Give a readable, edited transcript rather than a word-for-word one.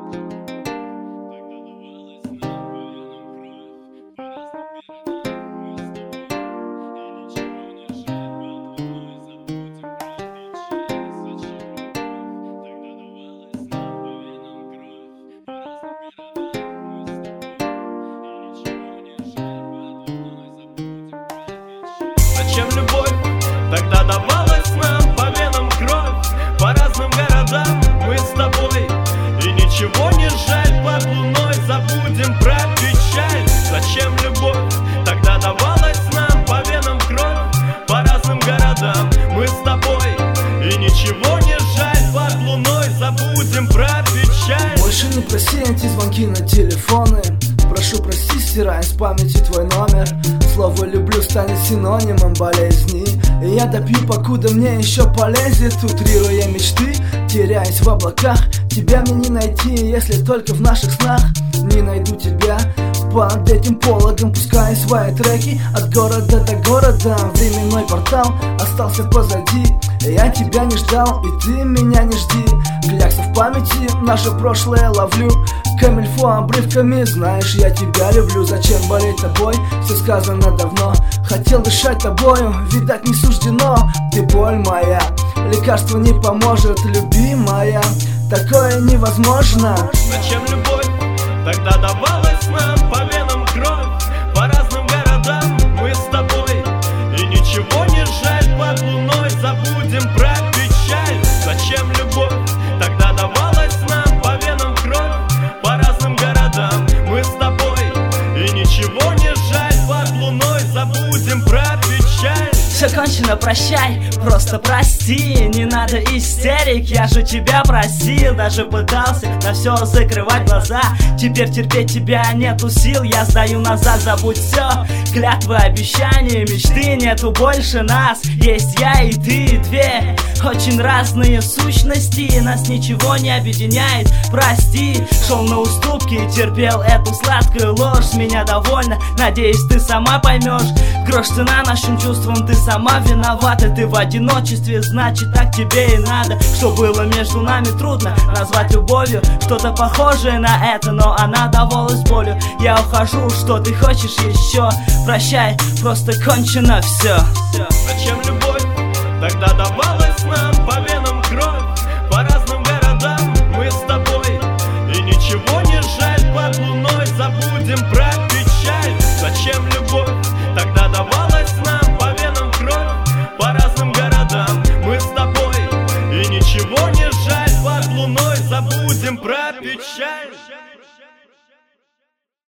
Зачем любовь тогда давалась нам по венам кровь? По разным городам мы с тобой, и ничего не жаль, под луной забудем про печаль. Зачем любовь тогда давалась нам по венам кровь? По разным городам мы с тобой, и ничего не жаль, под луной забудем про печаль. Больше не проси эти звонки на телефоны, прошу прости, стирай с памяти твой номер. Слово «люблю» станет синонимом болезни, и я допью, покуда мне еще полезет, утрируя мечты, теряясь в облаках. Тебя мне не найти, если только в наших снах. Не найду тебя под этим пологом, пускай свои треки от города до города. Временной портал остался позади, я тебя не ждал, и ты меня не жди. Клякса в памяти, наше прошлое ловлю камильфо обрывками, знаешь, я тебя люблю. Зачем болеть тобой, все сказано давно. Хотел дышать тобою, видать не суждено. Ты боль моя, лекарство не поможет, любимая, такое невозможно. Зачем любовь тогда давалась нам по венам кровь? По разным городам мы с тобой, и ничего не жаль, под луной забудем про печаль. Зачем любовь тогда давалась нам по венам кровь? По разным городам мы с тобой, и ничего не жаль, под луной забудем про печаль. Все кончено, прощай, просто прости. Не надо истерик, я же тебя просил. Даже пытался на все закрывать глаза. Теперь терпеть тебя нету сил, я сдаю назад, забудь все. Клятвы, обещания, мечты, нету больше нас. Есть я и ты, две очень разные сущности. Нас ничего не объединяет, прости. Шел на уступки, терпел эту сладкую ложь. С меня довольна, надеюсь, ты сама поймешь. Грош цена нашим чувствам, ты сама виновата. Ты в одиночестве, значит так тебе и надо. Что было между нами, трудно назвать любовью. Что-то похожее на это, но она давалась болью. Я ухожу, что ты хочешь еще? Прощай, просто кончено все. Зачем любовь тогда давалась нам по венам кровь? По разным городам мы с тобой, и ничего не жаль, под луной забудем про печаль. Зачем любовь тогда давалась нам по венам кровь? По разным городам мы с тобой, и ничего не жаль, под луной забудем про печаль.